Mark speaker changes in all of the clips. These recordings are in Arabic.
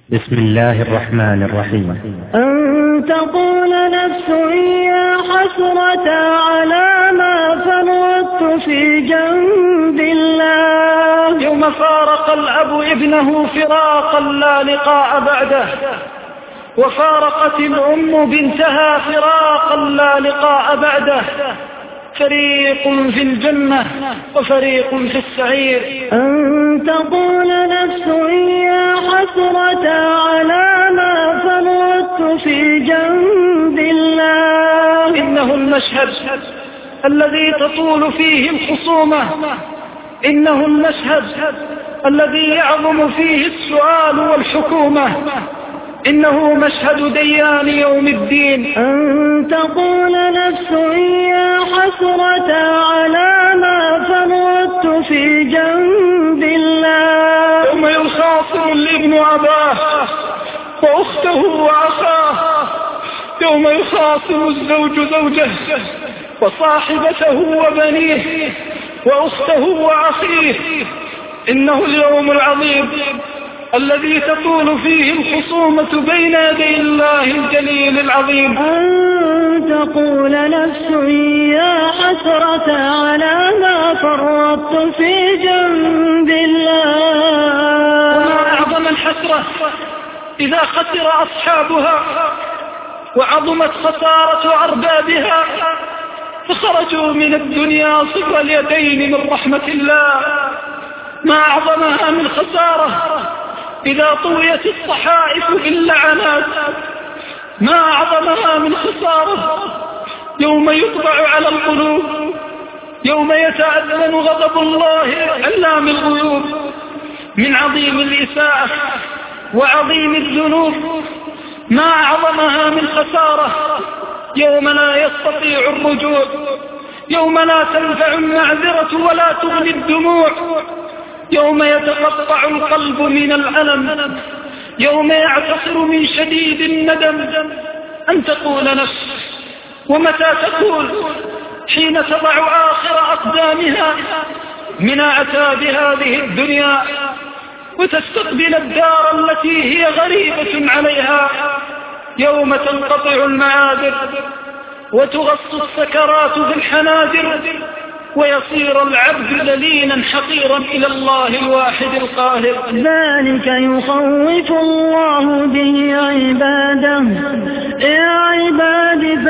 Speaker 1: بسم الله الرحمن الرحيم.
Speaker 2: أن تقول نفس يا حسرة على ما فرطت في جنب الله.
Speaker 3: يوم فارق الأب ابنه فراقا لا لقاء بعده، وفارقت الأم بنتها فراقا لا لقاء بعده، فريق في الجنة وفريق في السعير.
Speaker 2: أن تقول نفس يا حسرة على ما فرطت في جنب الله.
Speaker 3: إنه المشهد الذي تطول فيه الخصومة، إنه المشهد الذي يعظم فيه السؤال والحكومة، إنه مشهد ديان يوم الدين.
Speaker 2: أن تقول نفس يا حسرة على ما فرطت في جنب الله.
Speaker 3: يوم يخاصم الابن أباه وأخته وأخاه، يوم يخاصم الزوج زوجه وصاحبته وبنيه وأخته وأخيه. إنه اليوم العظيم الذي تطول فيه الخصومة بين يدي الله الجليل العظيم.
Speaker 2: أن تقول نفس يا حسرة على ما فرطت في جنب الله.
Speaker 3: وما أعظم الحسرة إذا خسر أصحابها وعظمت خسارة أربابها، فخرجوا من الدنيا صفر اليدين من رحمة الله. ما أعظمها من خسارة إذا طويت الصحائف باللعنات. ما أعظمها من خسارة يوم يطبع على القلوب، يوم يتأذن غضب الله علام الغيوب. من عظيم الإساءة وعظيم الذنوب ما أعظمها من خسارة يوم لا يستطيع الرجوع، يوم لا تنفع المعذرة ولا تغني الدموع، يوم يتقطع القلب من الألم، يوم يعتصر من شديد الندم. أن تقول نفس، ومتى تقول؟ حين تضع آخر أقدامها من أعتاب هذه الدنيا وتستقبل الدار التي هي غريبة عليها، يوم تنقطع المعاذر وتغص السكرات في الحناجر، ويصير العبد ذليلا حقيرا إلى الله الواحد القاهر.
Speaker 2: ذلك يخوف الله به عباده، يا عباد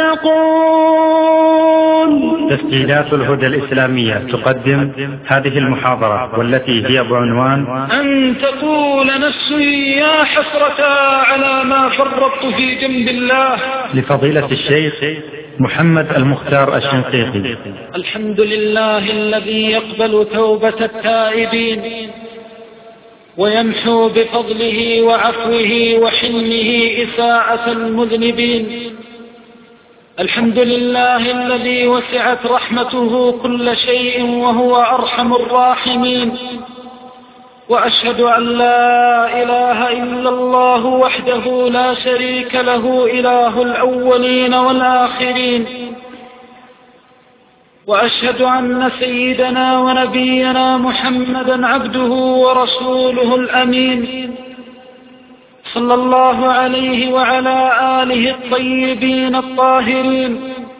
Speaker 2: فاتقون.
Speaker 1: تسجيلات الهدى الإسلامية تقدم هذه المحاضرة والتي هي بعنوان
Speaker 3: أن تقول نفس يا حسرة على ما فرطت في جنب الله،
Speaker 1: لفضيلة الشيخ محمد المختار الشنقيطي.
Speaker 3: الحمد لله الذي يقبل توبة التائبين ويمحو بفضله وعفوه وحلمه إساءة المذنبين. الحمد لله الذي وسعت رحمته كل شيء وهو أرحم الراحمين. وأشهد أن لا إله إلا الله وحده لا شريك له إله الأولين والآخرين. وأشهد أن سيدنا ونبينا محمدا عبده ورسوله الأمين، صلى الله عليه وعلى آله الطيبين الطاهرين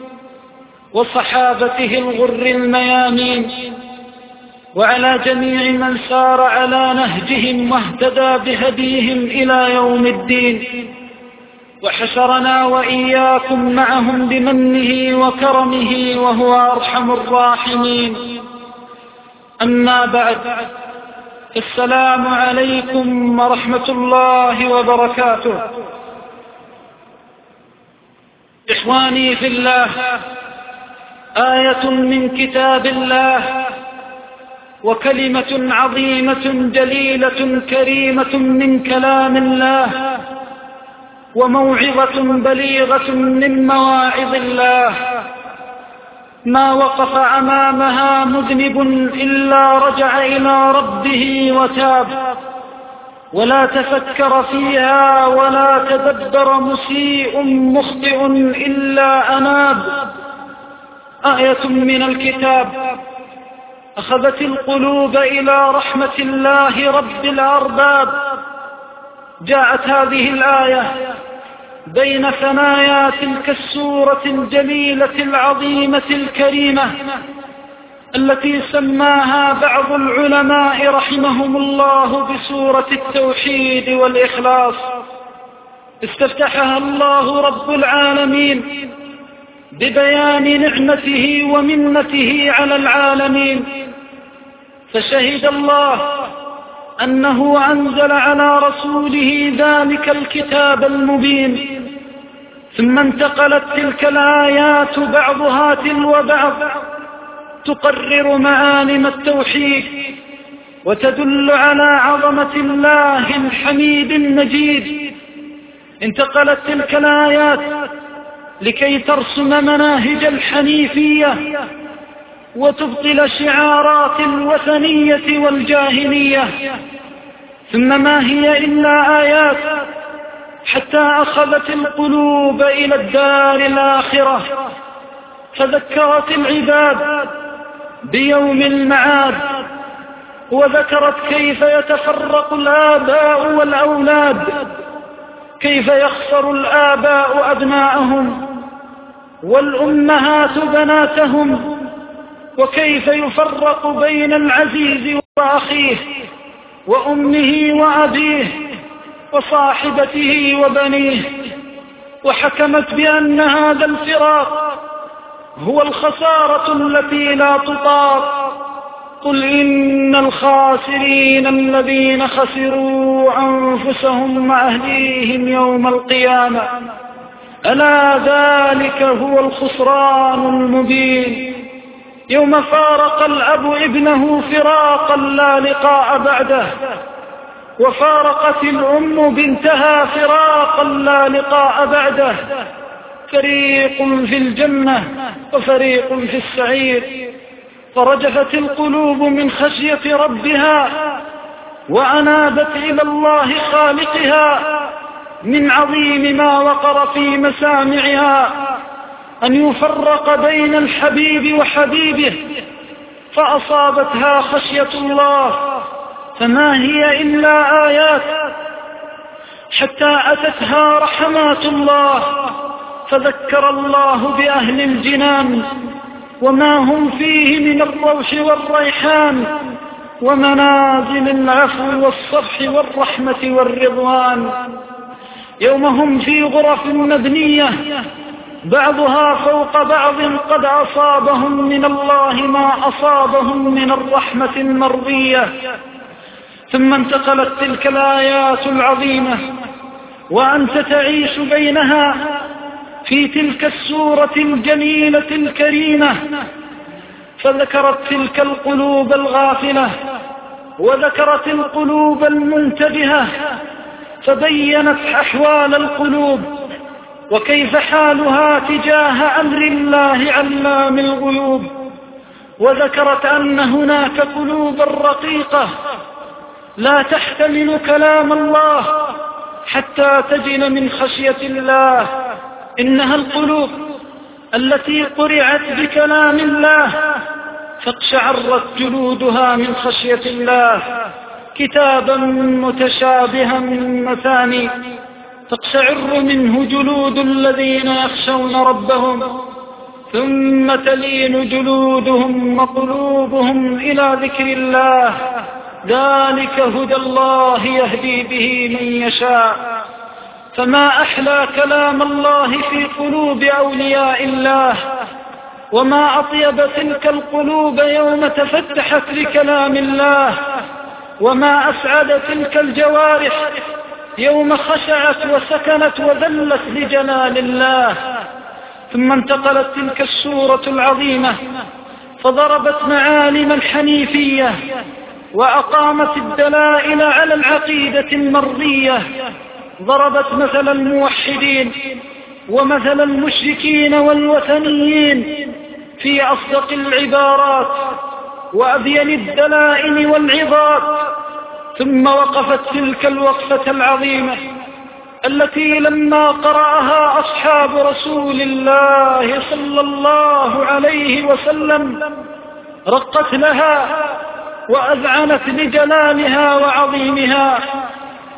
Speaker 3: وصحابته الغر الميامين، وعلى جميع من سار على نهجهم واهتدى بهديهم إلى يوم الدين، وحشرنا وإياكم معهم بمنه وكرمه وهو أرحم الراحمين. أما بعد، السلام عليكم ورحمة الله وبركاته. إخواني في الله، آية من كتاب الله وكلمة عظيمة جليلة كريمة من كلام الله، وموعظة بليغة من مواعظ الله، ما وقف أمامها مذنب إلا رجع إلى ربه وتاب، ولا تفكر فيها ولا تدبر مسيء مخطئ إلا أناب. آية من الكتاب أخذت القلوب إلى رحمة الله رب الأرباب، جاءت هذه الآية بين ثنايا تلك السورة الجليلة العظيمة الكريمة التي سماها بعض العلماء رحمهم الله بسورة التوحيد والإخلاص. استفتحها الله رب العالمين ببيان نعمته ومنته على العالمين، فشهد الله أنه أنزل على رسوله ذلك الكتاب المبين، ثم انتقلت تلك الآيات بعضها تلو بعض تقرر معالم التوحيد وتدل على عظمة الله الحميد المجيد. انتقلت تلك الآيات لكي ترسم مناهج الحنيفية وتبطل شعارات الوثنية والجاهلية. ثم ما هي إلا آيات حتى أخذت القلوب إلى الدار الآخرة، فذكرت العباد بيوم المعاد، وذكرت كيف يتفرق الآباء والأولاد، كيف يخسر الآباء أبناءهم والأمهات بناتهم، وكيف يفرق بين العزيز وأخيه وأمه وأبيه وصاحبته وبنيه، وحكمت بأن هذا الفراق هو الخسارة التي لا تطاق. قل إن الخاسرين الذين خسروا أنفسهم وأهليهم يوم القيامة ألا ذلك هو الخسران المبين. يوم فارق الأب ابنه فراقا لا لقاء بعده، وفارقت الأم بنتها فراقا لا لقاء بعده، فريق في الجنة وفريق في السعير. فرجفت القلوب من خشية ربها وأنابت إلى الله خالقها من عظيم ما وقر في مسامعها أن يفرق بين الحبيب وحبيبه، فأصابتها خشية الله. فما هي إلا آيات حتى أتتها رحمات الله، فذكر الله بأهل الجنان وما هم فيه من الروح والريحان ومنازل العفو والصفح والرحمة والرضوان. يوم هم في غرف مبنية بعضها فوق بعض قد أصابهم من الله ما أصابهم من الرحمة المرضية. ثم انتقلت تلك الآيات العظيمة وأنت تعيش بينها في تلك السورة الجميلة الكريمة، فذكرت تلك القلوب الغافلة وذكرت القلوب المنتبهة، فبينت أحوال القلوب وكيف حالها تجاه أمر الله علام الغيوب، وذكرت أن هناك قلوبا رقيقة لا تحتمل كلام الله حتى تجن من خشية الله. إنها القلوب التي قرعت بكلام الله فاقشعرت جلودها من خشية الله، كتابا متشابها مثاني تقشعر منه جلود الذين يخشون ربهم ثم تلين جلودهم وقلوبهم إلى ذكر الله، ذلك هدى الله يهدي به من يشاء. فما أحلى كلام الله في قلوب أولياء الله، وما أطيب تلك القلوب يوم تفتحت لكلام الله، وما أسعد تلك الجوارح يوم خشعت وسكنت وذلت لجلال الله. ثم انتقلت تلك السورة العظيمة فضربت معالم الحنيفية وأقامت الدلائل على العقيدة المرضية، ضربت مثل الموحدين ومثل المشركين والوثنيين في أصدق العبارات وأبين الدلائل والعظات. ثم وقفت تلك الوقفة العظيمة التي لما قرأها أصحاب رسول الله صلى الله عليه وسلم رقت لها وأذعنت لجلالها وعظيمها.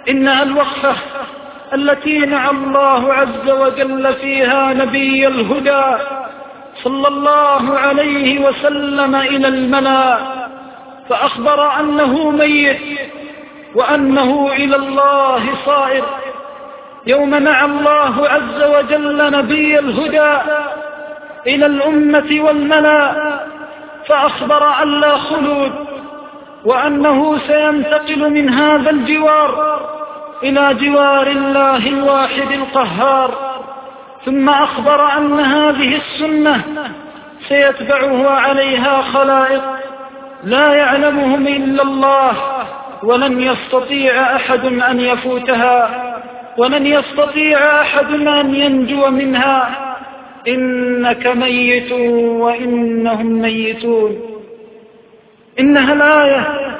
Speaker 3: إنها الوقفة التي نعى الله عز وجل فيها نبي الهدى صلى الله عليه وسلم إلى الملا، فأخبر أنه ميت وأنه إلى الله صائر. يوم نعى الله عز وجل نبي الهدى إلى الأمة والملا، فأخبر أن لا خلود، وأنه سينتقل من هذا الجوار إلى جوار الله الواحد القهار. ثم أخبر أن هذه السنة سيتبعه عليها خلائق لا يعلمهم إلا الله، ولن يستطيع أحد أن يفوتها، ولن يستطيع أحد أن ينجو منها. إنك ميت وإنهم ميتون. إنها الآية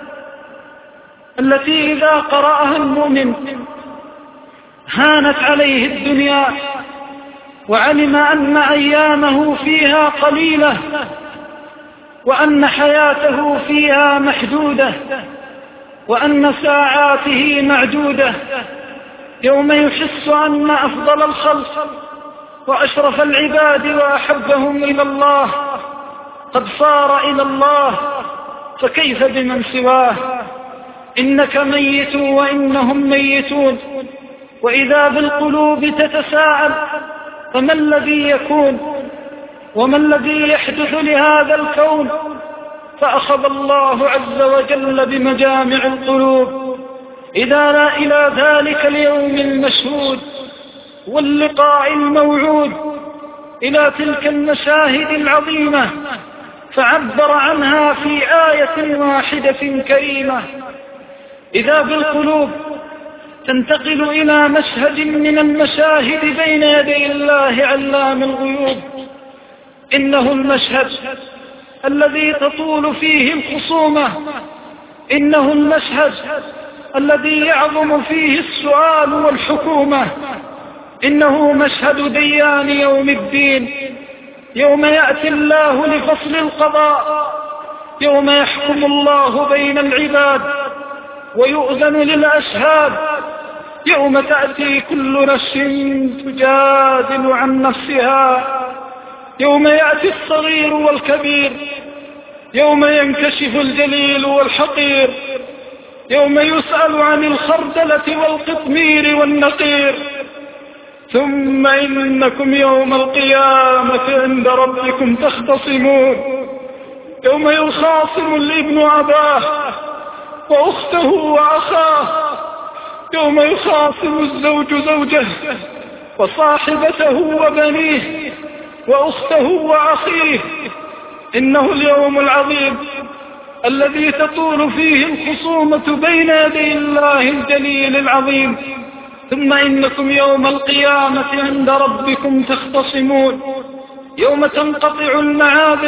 Speaker 3: التي إذا قرأها المؤمن هانت عليه الدنيا، وعلم أن أيامه فيها قليلة، وأن حياته فيها محدودة، وأن ساعاته معدودة. يوم يحس أن أفضل الخلق وأشرف العباد وأحبهم إلى الله قد صار إلى الله، فكيف بمن سواه؟ إنك ميت وإنهم ميتون. وإذا بالقلوب تتساءل فما الذي يكون وما الذي يحدث لهذا الكون؟ فأخذ الله عز وجل بمجامع القلوب إلى ذلك اليوم المشهود واللقاء الموعود، إلى تلك المشاهد العظيمة، فعبر عنها في آية واحدة كريمة. إذا بالقلوب تنتقل إلى مشهد من المشاهد بين يدي الله علام الغيوب. إنه المشهد الذي تطول فيه الخصومة، إنه المشهد الذي يعظم فيه السؤال والحكومة، إنه مشهد ديان يوم الدين، يوم يأتي الله لفصل القضاء، يوم يحكم الله بين العباد ويؤذن للأشهاد، يوم تأتي كل نفس تجادل عن نفسها، يوم يأتي الصغير والكبير، يوم ينكشف الجليل والحقير، يوم يسأل عن الخردلة والقطمير والنقير. ثم إنكم يوم القيامة عند ربكم تختصمون، يوم يخاصم الابن أباه وأخته وأخاه، يوم يخاصم الزوج زوجه وصاحبته وبنيه وأخته وأخيه. إنه اليوم العظيم الذي تطول فيه الخصومة بين يدي الله الجليل العظيم. ثم إنكم يوم القيامة عند ربكم تختصمون، يوم تنقطع المعاذر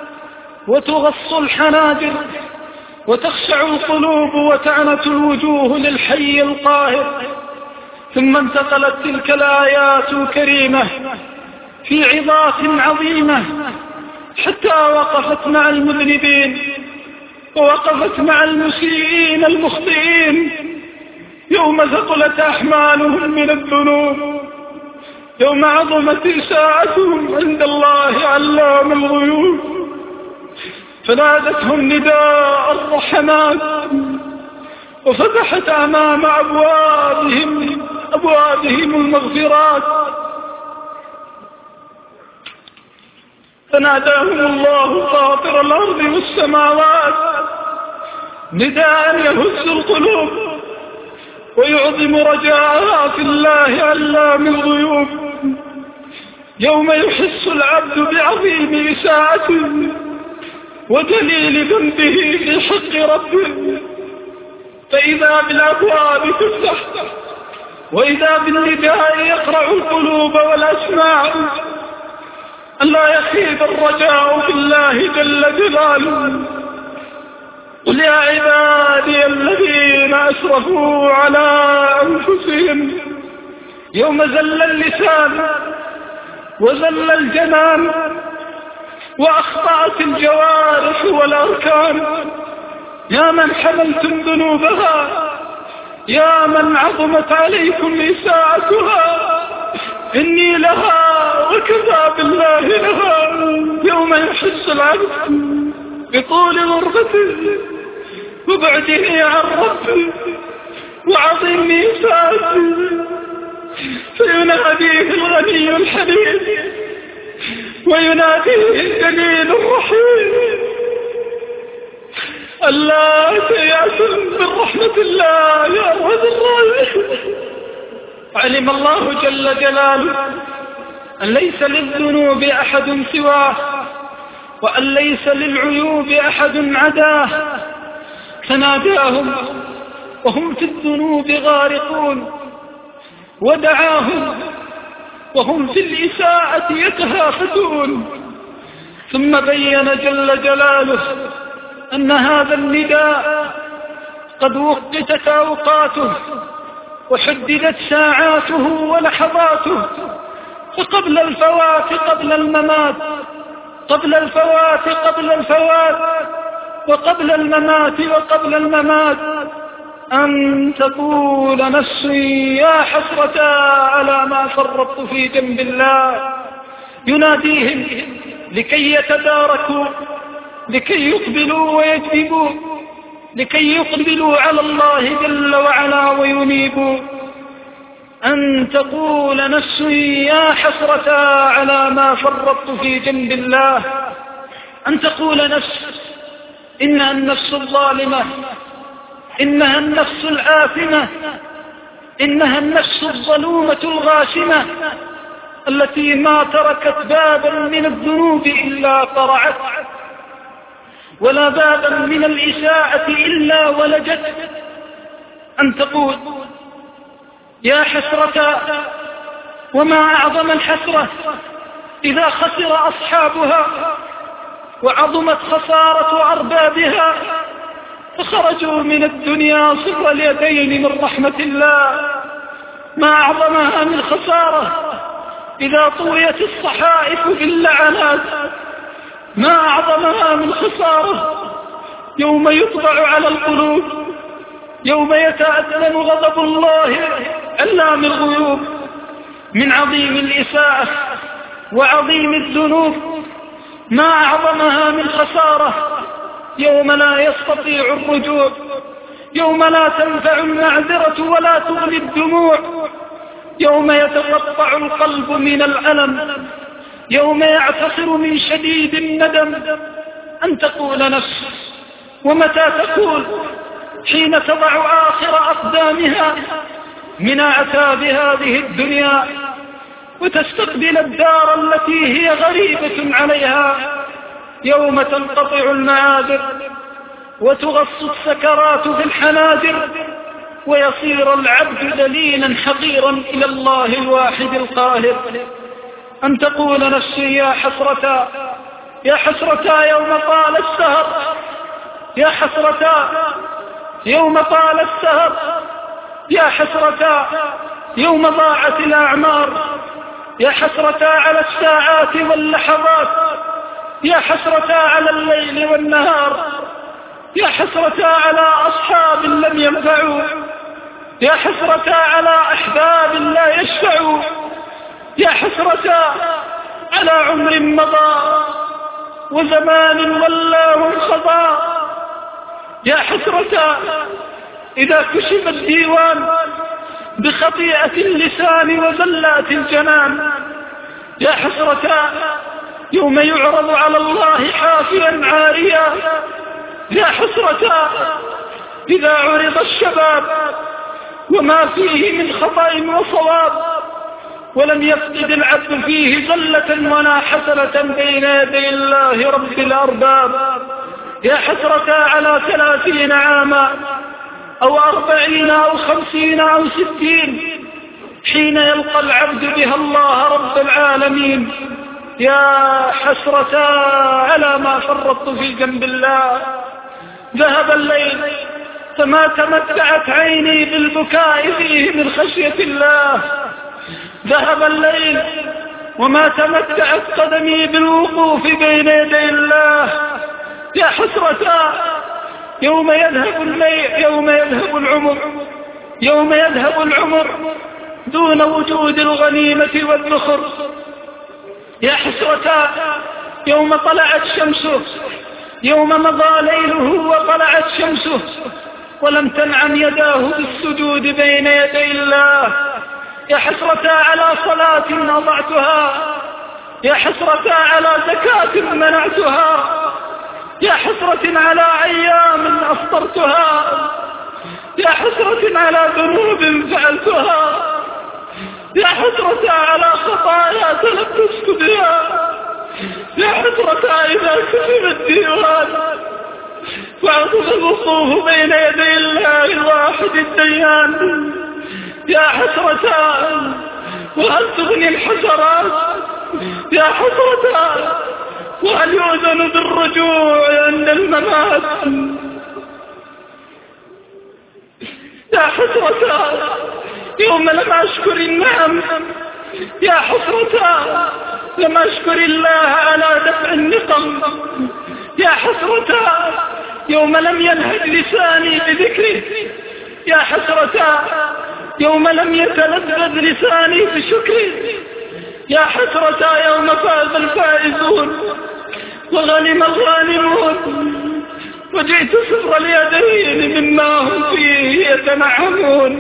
Speaker 3: وتغص الحناجر وتخشع القلوب وتعنت الوجوه للحي القاهر. ثم انتقلت تلك الآيات الكريمة في عظات عظيمة حتى وقفت مع المذنبين ووقفت مع المسيئين المخطئين، يوم ثقلت أحمالهم من الذنوب، يوم عظمت إساءتهم عند الله علام الغيوب، فنادتهم نداء الرحمات وفتحت أمام أبوابهم المغفرات، فناداهم الله فاطر الأرض والسماوات نداء يهز القلوب ويعظم رجاءها في الله علام الغيوب. يوم يحس العبد بعظيم إساءته وجليل ذنبه في حق ربه، فإذا بالأبواب تفتح وإذا بالنداء يقرع القلوب والأسماع، ألا يخيب الرجاء في الله جل جلاله. قل يا عبادي الذين أسرفوا على أنفسهم، يوم زل اللسان وزل الجنان وأخطأت الجوارح والأركان، يا من حملتم ذنوبها يا من عظمت عليكم إساءتها إني لها وكفى بالله لها. يوم يحس العبد بطول غربته وبعده عن ربه وعظيم إساءته فيناديه الغني الحليم ويناديه الجليل الرحيم ألا تيأسوا من رحمة الله يا أرحم الراحمين. علم الله جل جلاله أن ليس للذنوب أحد سواه وأن ليس للعيوب أحد عداه، فناداهم وهم في الذنوب غارقون ودعاهم وهم في الإساءة يتهافتون، ثم بين جل جلاله أن هذا النداء قد وقتت أوقاته وحددت ساعاته ولحظاته، فقبل الفوات قبل الممات، قبل الفوات قبل الفوات، وقبل الممات وقبل الممات، أن تقول نفسي يا حسرة على ما فرطت في جنب الله. يناديهم لكي يتداركوا، لكي يقبلوا ويجذبوا، لكي يقبلوا على الله جل وعلا وينيبوا. أن تقول نفسي يا حسرة على ما فرطت في جنب الله. أن تقول نفس إنها النفس الظالمة، إنها النفس الآثمة، إنها النفس الظلومة الغاشمة التي ما تركت بابا من الذنوب إلا قرعت، ولا بابا من الإساءة إلا ولجت. أن تقول يا حسرة، وما أعظم الحسرة إذا خسر أصحابها وعظمت خسارة أربابها فخرجوا من الدنيا صفر اليدين من رحمة الله. ما أعظمها من خسارة إذا طويت الصحائف باللعنات. ما أعظمها من خسارة يوم يطبع على القلوب، يوم يتأذن غضب الله علام الغيوب. من عظيم الإساءة وعظيم الذنوب ما أعظمها من خسارة يوم لا يستطيع الرجوع، يوم لا تنفع المعذرة ولا تغني الدموع، يوم يتقطع القلب من الألم، يوم يعتصر من شديد الندم. أن تقول نفس، ومتى تقول؟ حين تضع آخر أقدامها من أعتاب هذه الدنيا وتستقبل الدار التي هي غريبة عليها، يوم تنقطع المعاذر وتغص السكرات في الحناجر ويصير العبد دليلا حقيرا إلى الله الواحد القاهر. أن تقول نفسي يا حسرة، يا حسرة يوم طال السهر، يا حسرة يوم طال السهر، يا حسرة يوم ضاعت الأعمار، يا حسرة على الساعات واللحظات، يا حسرة على الليل والنهار، يا حسرة على أصحاب لم ينفعوا، يا حسرة على أحباب لا يشفعوا، يا حسرة على عمر مضى وزمان ولاه انقضى، يا حسرة إذا كشف الديوان بخطيئة اللسان وزلات الجنان، يا حسرة يوم يعرض على الله حافيا عاريا، يا حسرة إذا عرض الشباب وما فيه من خطأ وصواب ولم يفقد العبد فيه زلة ولا حسنة بين يدي الله رب الأرباب، يا حسرة على 30 عاما أو 40 أو 50 أو 60 حين يلقى العبد بها الله رب العالمين، يا حسرة على ما فرطت في جنب الله. ذهب الليل فما تمتعت عيني بالبكاء فيه من خشية الله، ذهب الليل وما تمتعت قدمي بالوقوف بين يدي الله، يا حسرة يوم يذهب الليل، يوم يذهب العمر، يوم يذهب العمر دون وجود الغنيمة والذخر. يا حسرة يوم طلعت شمسه، يوم مضى ليله وطلعت شمسه ولم تنعم يداه بالسجود بين يدي الله. يا حسرة على صلاة أضعتها، يا حسرة على زكاة منعتها، يا حسرة على أيام أفطرتها، يا حسرة على ذنوب فعلتها، يا حسرة على خطايا تلبست بها، يا حسرة إذا كتب الديوان وعظم الوقوف بين يدي الله الواحد الديان. يا حسرة وهل تغني الحسرات، يا حسرة وهل يؤذن بالرجوع عند الممات. يا حسرة يوم لم أشكر النعم، يا حسرة لم أشكر الله على دفع النقم. يا حسرة يوم لم ينهج لساني بذكره، يا حسرة يوم لم يتلذذ لساني بشكره. يا حسرة يوم فاز الفائزون وغنم الغانمون وجئت صفر اليدين مما هم فيه يتنعمون.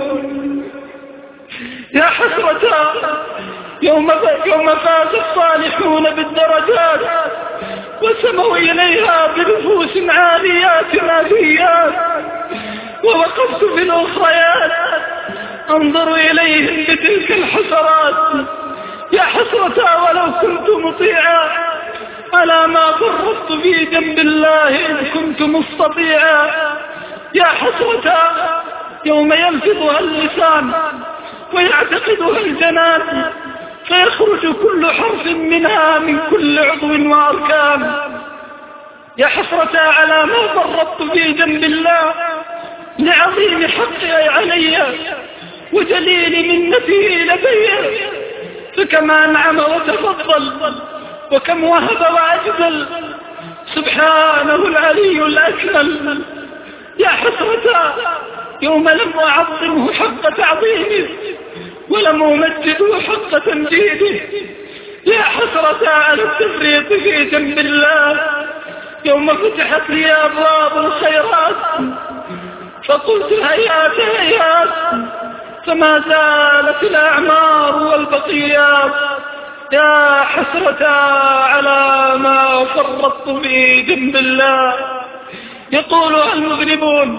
Speaker 3: يا حسرة يوم فاز الصالحون بالدرجات وسموا إليها بنفوس عاليات ناديات، ووقفت في الأخريات أنظر إليهم بتلك الحسرات. يا حسرة ولو كنت مطيعا على ما فرطت في جنب الله إن كنت مستطيعا. يا حسرة يوم يلفظها اللسان ويعتقدها الجنان فيخرج كل حرف منها من كل عضو وأركان. يا حسرة على ما فرطت في جنب الله لعظيم حقه علي وجليل منته لدي، فكما أنعم وتفضل وكم وهب وأجزل سبحانه العلي الأكمل. يا حسرة يوم لم أعظمه حق تعظيمه ولم أمجده حق تمجيده. يا حسرة على التفريط في جنب الله يوم فتحت لي أبواب الخيرات فقلت هيات هيات فما زالت الأعمار والبقيات. يا حسرة على ما فرطت في جنب الله. يقولها المذنبون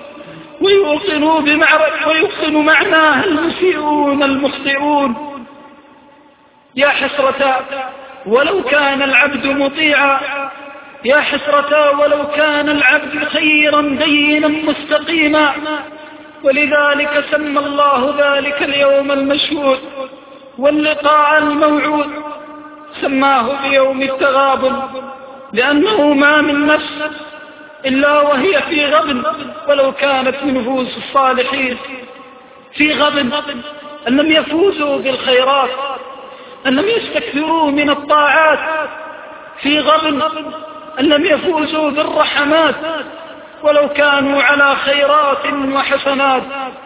Speaker 3: ويوقن معناها المسيئون المخطئون. يا حسرة ولو كان العبد مطيعا، يا حسرة ولو كان العبد خيرا دينا مستقيما. ولذلك سمى الله ذلك اليوم المشهود واللقاء الموعود سماه بيوم التغابن، لأنه ما من نفس إلا وهي في غبن ولو كانت من نفوس الصالحين، في غبن أن لم يفوزوا بالخيرات، أن لم يستكثروا من الطاعات، في غبن أن لم يفوزوا بالرحمات ولو كانوا على خيرات وحسنات.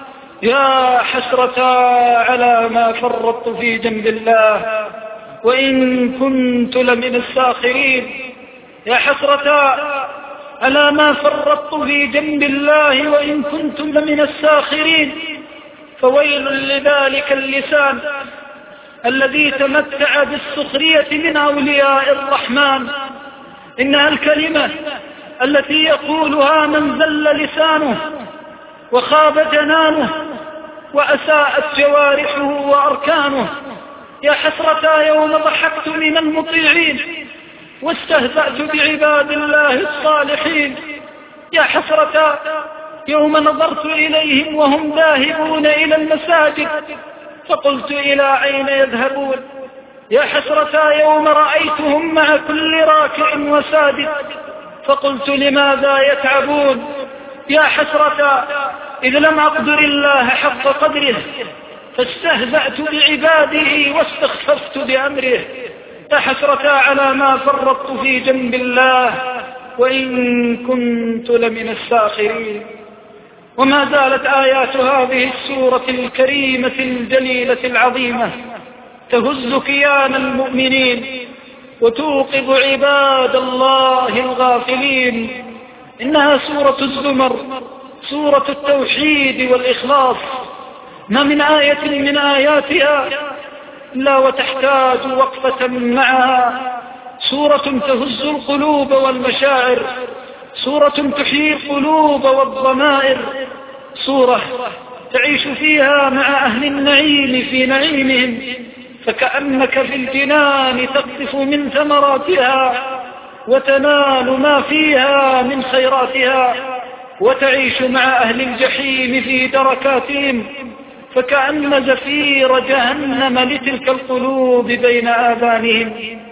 Speaker 3: يا حسرة على ما فرطت في جنب الله وإن كنت لمن الساخرين. يا حسرة على ما فرطت في جنب الله وإن كنت لمن الساخرين. فويل لذلك اللسان الذي تمتع بالسخرية من أولياء الرحمن. إنها الكلمة التي يقولها من زل لسانه وخاب جنانه وأساءت جوارحه وأركانه. يا حسرة يوم ضحكت من المطيعين واستهزأت بعباد الله الصالحين. يا حسرة يوم نظرت إليهم وهم ذاهبون إلى المساجد فقلت إلى أين يذهبون. يا حسرة يوم رأيتهم مع كل راكع وساجد فقلت لماذا يتعبون. يا حسرة إذ لم أقدر الله حق قدره فاستهزأت بعباده واستخففت بأمره. يا حسرة على ما فرطت في جنب الله وإن كنت لمن الساخرين. وما زالت آيات هذه السورة الكريمة الجليلة العظيمة تهز كيان المؤمنين وتوقظ عباد الله الغافلين. إنها سورة الزمر، سورة التوحيد والإخلاص. ما من آية من آياتها إلا وتحتاج وقفة معها. سورة تهز القلوب والمشاعر، سورة تحيي القلوب والضمائر، سورة تعيش فيها مع أهل النعيم في نعيمهم، فكأنك في الجنان تقطف من ثمراتها وتنال ما فيها من خيراتها، وتعيش مع أهل الجحيم في دركاتهم، فكأن زفير جهنم لتلك القلوب بين آذانهم.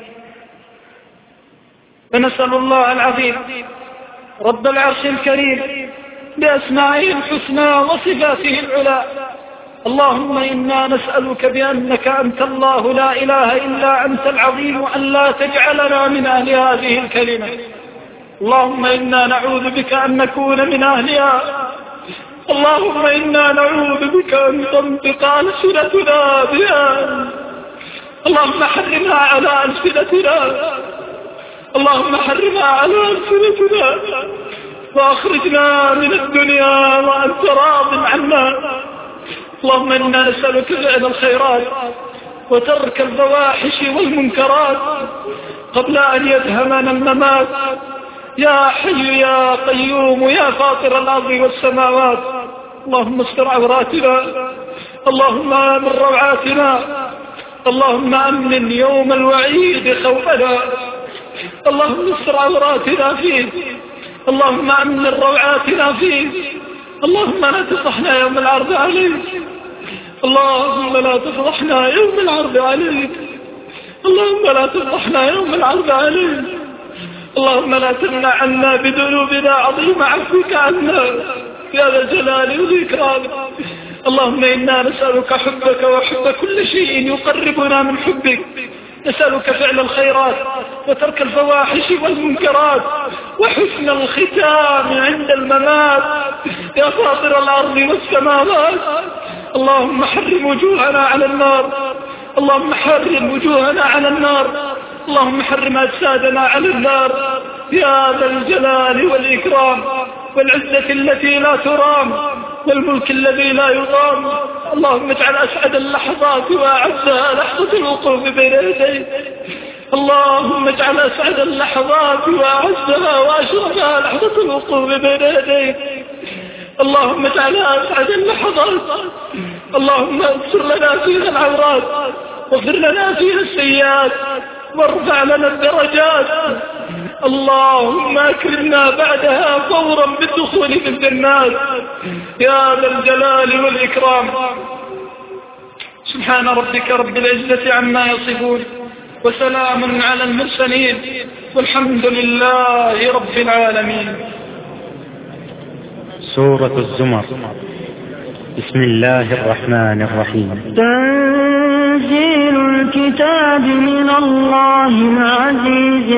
Speaker 3: فنسأل الله العظيم رب العرش الكريم بأسمائه الحسنى وصفاته العلى، اللهم إنا نسألك بأنك أنت الله لا إله إلا أنت العظيم أن لا تجعلنا من أهل هذه الكلمة. اللهم إنا نعوذ بك أن نكون من أهلها. اللهم إنا نعوذ بك أن تنطق ألسنتنا بها. اللهم حرمها على ألسنتنا، اللهم حرمها على ألسنتنا، وأخرجنا من الدنيا وأنت راض عنا. اللهم إنا نسألك فعل الخيرات وترك الفواحش والمنكرات قبل أن يدهمنا الممات. يا حي يا قيوم يا فاطر الأرض والسماوات، اللهم استر عوراتنا، اللهم آمن روعاتنا، اللهم أمن يوم الوعيد خوفنا، اللهم استر عوراتنا فيه، اللهم أمن روعاتنا فيه، اللهم لا تفضحنا يوم العرض عليك، اللهم لا تفضحنا يوم العرض عليك، اللهم لا تفضحنا يوم العرض عليك، اللهم لا تمنع عنا بذنوبنا عظيم عفوك عنا يا ذا الجلال والإكرام. اللهم إنا نسألك حبك وحب كل شيء يقربنا من حبك، نسألك فعل الخيرات وترك الفواحش والمنكرات وحسن الختام عند الممات يا فاطر الأرض والسماوات. اللهم حرم وجوهنا على النار، اللهم حرم وجوهنا على النار، اللهم حرم أجسادنا على النار يا ذا الجلال والإكرام والعزة التي لا ترام والملك الذي لا يضام. اللهم اجعل أسعد اللحظات وأعزها لحظة الوقوف بين يديك، اللهم اجعل أسعد اللحظات وأعزها وأشرفها لحظة الوقوف بين يديك، اللهم اجعلها أسعد اللحظات. اللهم اغفر لنا فيها العورات واغفر لنا فيها السيئات وارفع لنا الدرجات، اللهم أكرمنا بعدها فورا بالدخول في الجنات يا ذا الجلال والإكرام. سبحان ربك رب العزة عما يصفون وسلام على المرسلين والحمد لله رب العالمين.
Speaker 1: سورة الزمر. بسم الله الرحمن الرحيم.
Speaker 2: تنزيل الكتاب من الله العزيز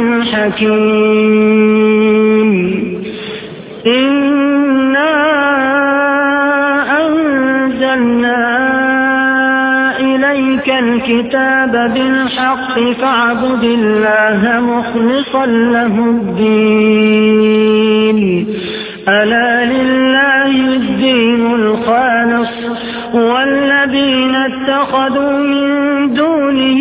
Speaker 2: الحكيم. إنا أنزلنا إليك الكتاب بالحق فاعبد الله مخلصا له الدين. ألا لله الدين الخالص والذين اتخذوا من دونه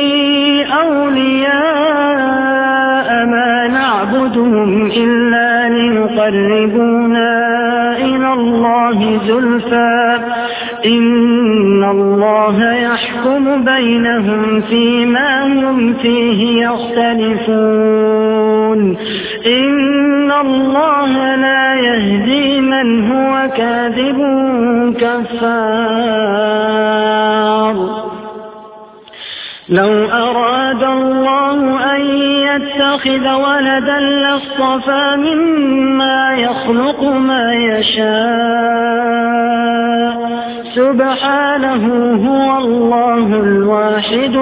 Speaker 2: أولياء ما نعبدهم إلا ليقربونا إلى الله زلفى إن الله يحكم بينهم فيما هم فيه يختلفون. إن الله لا يهدي من هو كاذب كفار. لو أراد الله أن يتخذ ولدا لاصطفى مما يخلق ما يشاء سبحانه هو الله الواحد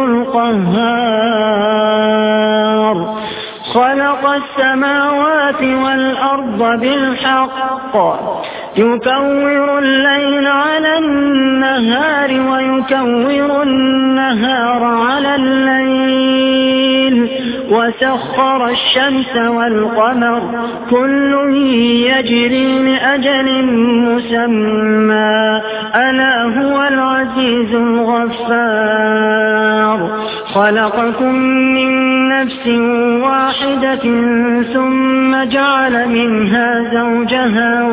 Speaker 2: القهار. خلق السماوات والأرض بالحق يكور الليل على النهار ويكور النهار على الليل وسخر الشمس والقمر كل يجري لأجل مسمى ألا هو العزيز الغفار خلقكم من نفس واحدة ثم جعل منها زوجها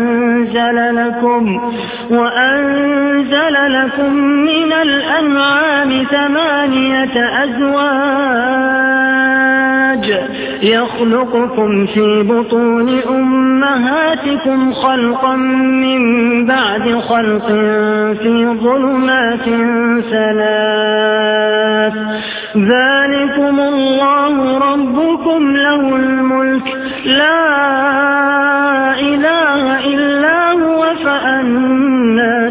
Speaker 2: وأنزل لكم من الأنعام 8 أزواج يخلقكم في بطون أمهاتكم خلقا من بعد خلق في ظلمات 3 ذلكم الله ربكم له الملك لا إله إلا هو فأنى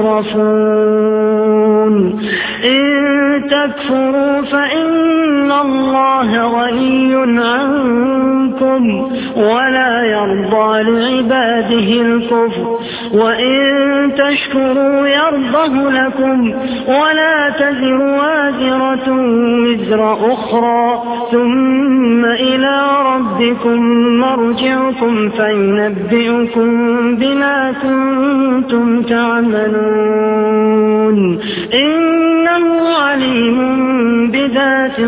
Speaker 2: تصرفون إن تكفروا فإن الله غني عنكم ولا يرضى لعباده الكفر وإن تشكروا يرضه لكم ولا تزر وازرة وزر أخرى ثم إلى ربكم مرجعكم فينبئكم بما كنتم تعملون إنه عليم بذات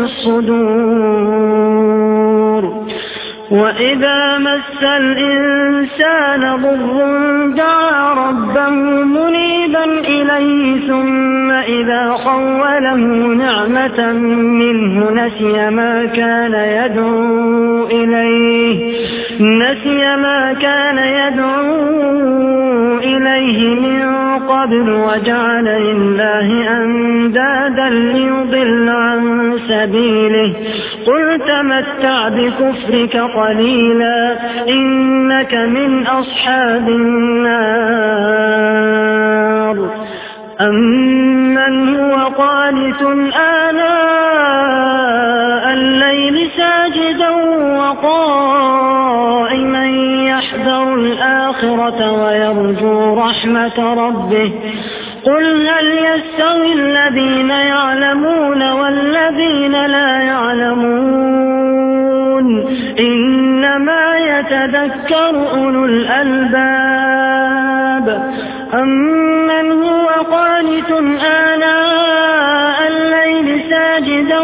Speaker 2: الصدور وإذا مس الإنسان ضر دعا ربه منيبا إليه ثم إذا خوله نعمة منه نسي ما كان يدعو إليه من قبل وجعل لله أندادا ليضل عن سبيله قل تمتع بكفرك قليلا إنك من أصحاب النار أمن هو قانت آناء الليل ساجدا وقائما يحذر الآخرة ويرجو رحمة ربه قل هل يستوي الذين يعلمون والذين لا يعلمون إنما يتذكر أولو الألباب أمن هو قانت آناء الليل ساجدا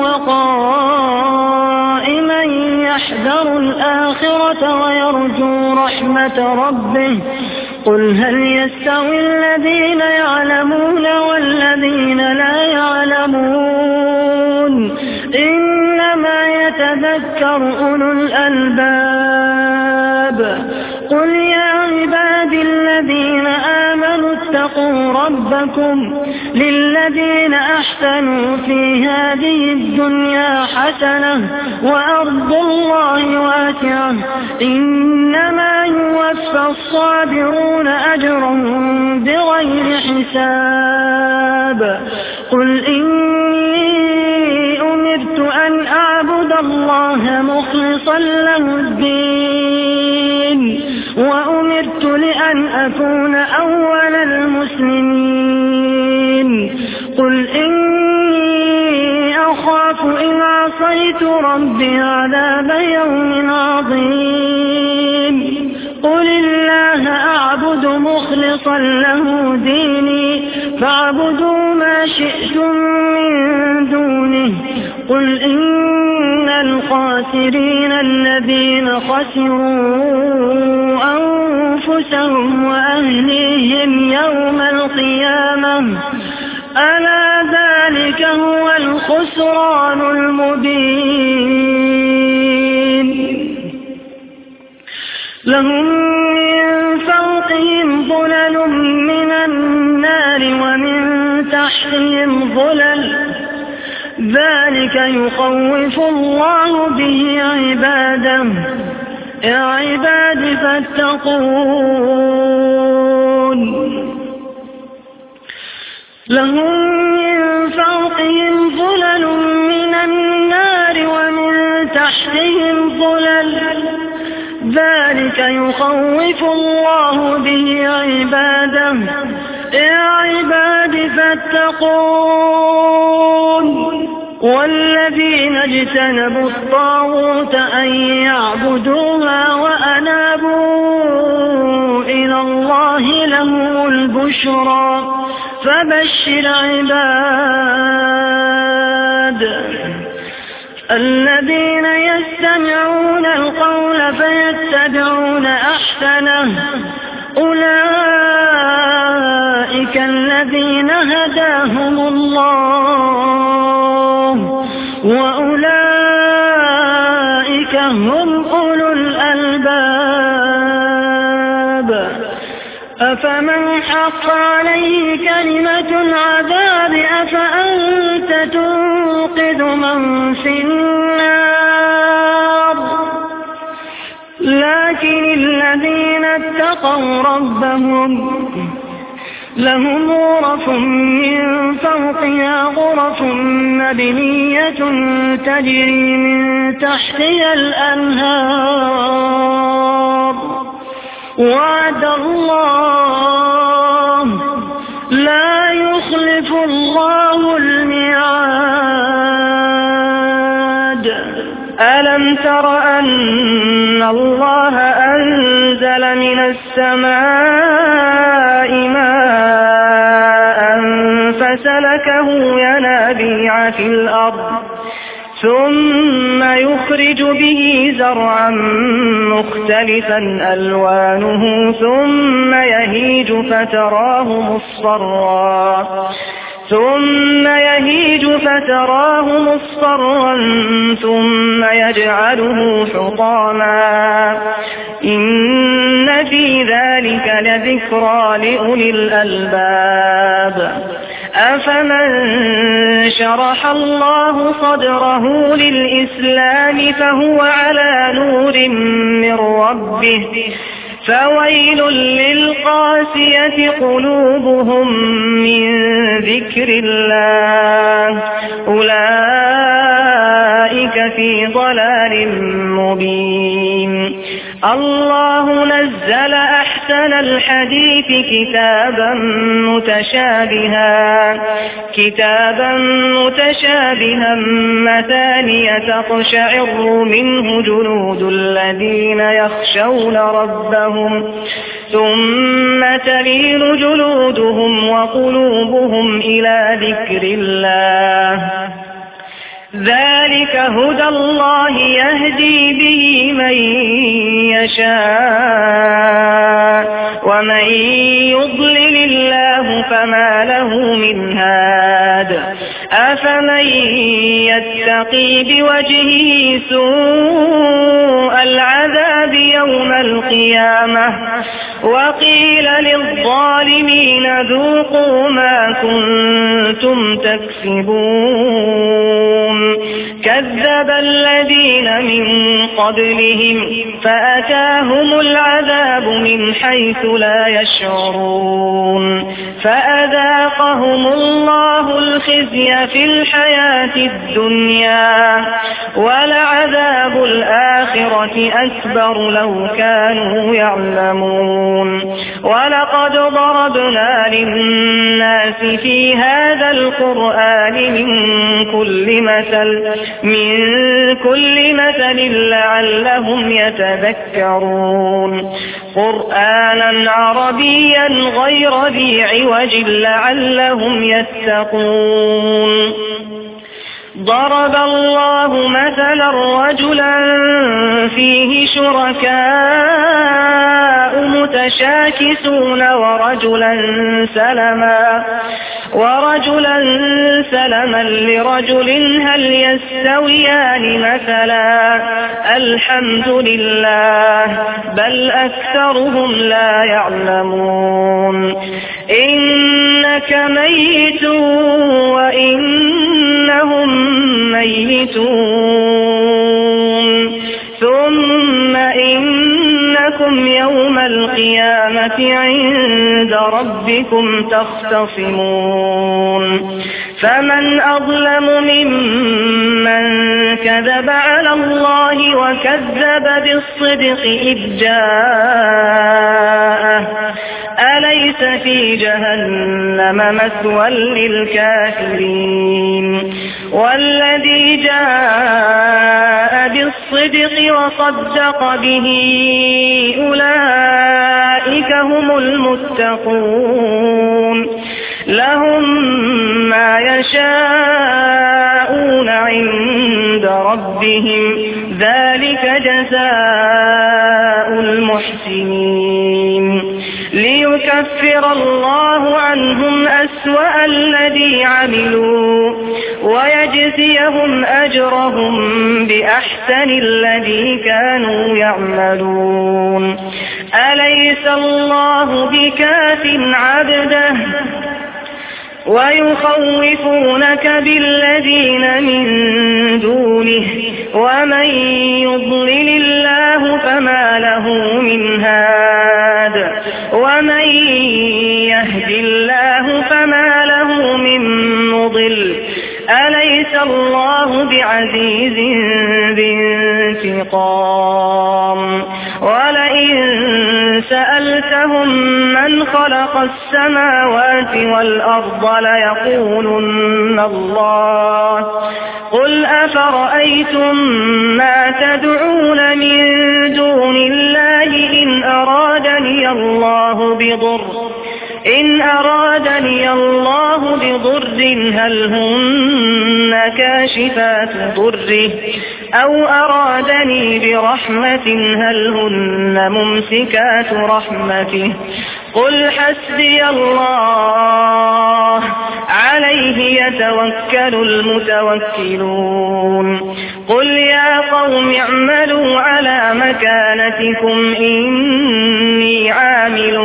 Speaker 2: وقائما يحذر الآخرة ويرجو رحمة ربه قل هل يستوي الذين يعلمون والذين لا يعلمون إنما يتذكر أولو الألباب قل يا عبادي الذين آمنوا اتقوا ربكم للذين أحسنوا في هذه الدنيا حسنة وأرض الله واسعة إنما يوفى الصابرون أجرهم بغير حساب قل إني أمرت أن أعبد الله مخلصا له الدين وأمرت لأن أكون أول المسلمين قل إني أخاف إن عصيت ربي عذاب يوم عظيم قل الله أعبد مخلصا له ديني فاعبدوا ما شئتم من دونه قل إن الخاسرين الذين خسروا أنفسهم وأهليهم يوم القيامة ألا ذلك هو الخسران المبين لهم من فوقهم ظلل من النار ومن تحتهم ظلل ذلك يخوف الله به عباده يا عباد فاتقون لهم من فوقهم ظلل من النار ومن تحتهم ظلل ذلك ذلك يخوف الله به عباده يا عباد فاتقون والذين اجتنبوا الطاغوت أن يعبدوها وأنابوا إلى الله لهم البشرى فبشر عباد الذين يستمعون القول فيتبعون أحسنه أولئك الذين هداهم الله وأولئك هم أولو الألباب أفمن حق عليه كلمة العذاب أفأنت تنقذ من في النار لكن الذين اتقوا ربهم لهم غرف من فوقها غرف مبنية تجري من تحتها الأنهار وعد الله لا يخلف الله الميعاد ألم تر أن الله أنزل من السماء ماء فسلكه ينابيع في الأرض ثم يخرج به زرعا مختلفا ألوانه ثم يهيج فتراه مصفرا ثم يجعله حطاما إن في ذلك لذكرى لأولي الألباب أفمن شرح الله صدره للإسلام فهو على نور من ربه فويل للقاسية قلوبهم من ذكر الله أولئك في ضلال مبين الله نزل أحسن الحديث كتابا متشابها مثانية تقشعر منه جلود الذين يخشون ربهم ثم تلين جلودهم وقلوبهم إلى ذكر الله ذلك هدى الله يهدي به من يشاء ومن يضلل الله فما له من هاد أفمن يتقي بوجهه سوء العذاب يوم القيامة وقيل للظالمين ذوقوا ما كنتم تكسبون كذب الذين من قبلهم فأتاهم العذاب من حيث لا يشعرون فأذاقهم الله الخزي في الحياة الدنيا ولعذاب الآخرة أكبر لو كانوا يعلمون ولقد ضربنا للناس في هذا القرآن من كل مثل لعلهم يتذكرون قرآنا عربيا غير ذي عوج لعلهم يتقون ضرب الله مثلا رجلا فيه شركاء متشاكسون ورجلا سلما لرجل هل يستويان مثلا الحمد لله بل أكثرهم لا يعلمون إنك ميت وإنهم ميتون ثم إنكم يوم القيامة القيامة عند ربكم تختصمون فمن أظلم ممن كذب على الله وكذب بالصدق إذ جاءه أليس في جهنم مثوى للكافرين والذي جاء بالصدق وصدق به أولئك هم المتقون لهم ما يشاءون عند ربهم ذلك جزاء المحسنين ليكفر الله عنهم أسوأ الذي عملوا ويجزيهم أجرهم بأحسن الذي كانوا يعملون أليس الله بكاف عبده ويخوفونك بالذين من دونه ومن يضلل الله فما له من هاد ومن يهد الله فما له من مضل أليس الله بعزيز ذي انتقام ولئن سألتهم من خلق السماوات والأرض ليقولن الله قل أفرأيتم ما تدعون من دون الله إن أرادني الله بضر هل هن كاشفات ضره أو أرادني برحمة هل هن ممسكات رحمته قل حسبي الله عليه يتوكل المتوكلون قل يا قوم اعملوا على مكانتكم إني عامل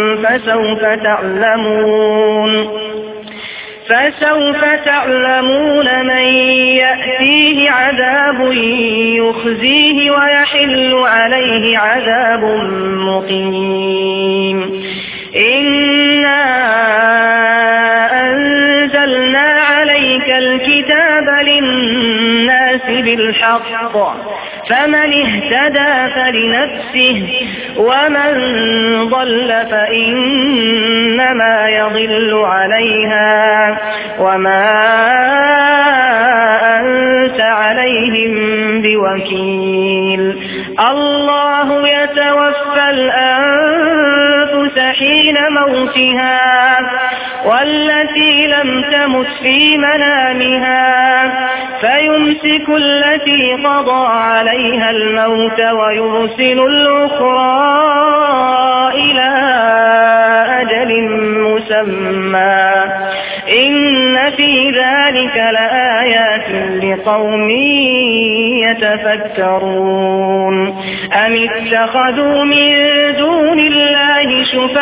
Speaker 2: فسوف تعلمون من يأتيه عذاب يخزيه ويحل عليه عذاب مقيم إنا أنزلنا عليك الكتاب للناس بالحق فمن اهتدى فلنفسه ومن ضل فإنما يضل عليها وما أنت عليهم بوكيل الله يتوفى الأنفس حين موتها والتي لم تمت في منامها فيمسك التي قضى عليها الموت ويرسل الأخرى إلى أجل مسمى إن في ذلك لآيات لقوم يتفكرون أم اتخذوا من دون الله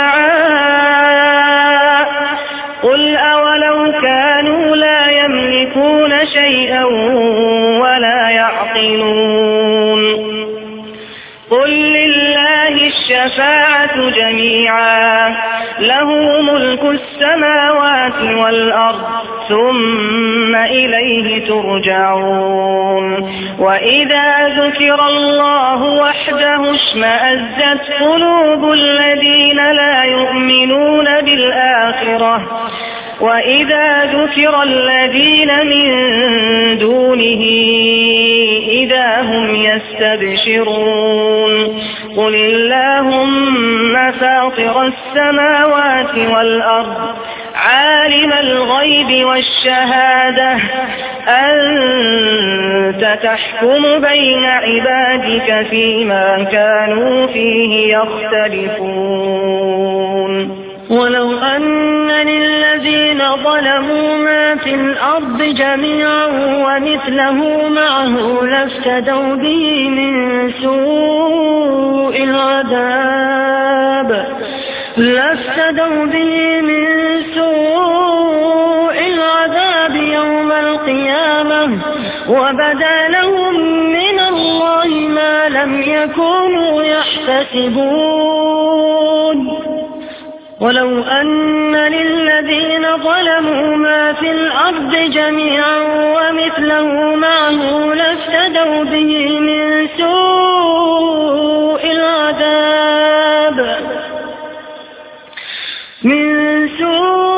Speaker 2: شفعاء قل أولو كانوا لا يملكون شيئا ولا يعقلون قل لله الشفاعة جميعا له ملك السماوات والأرض ثم إليه ترجعون وإذا ذكر الله وحده اشمأزت قلوب الذين لا يؤمنون بالآخرة وإذا ذكر الذين من دونه إذا هم يستبشرون قل اللهم فاطر السماوات والأرض عالم الغيب والشهادة أنت تحكم بين عبادك فيما كانوا فيه يختلفون
Speaker 4: ولو أن للذين ظلموا ما في الأرض جميعا ومثله معه لافتدوا به من سوء العذاب يوم القيامة وبدا لهم من الله الله ما لم يكونوا يحتسبون ولو أن للذين ظلموا ما في الأرض جميعا ومثله معه لافتدوا به من سوء العذاب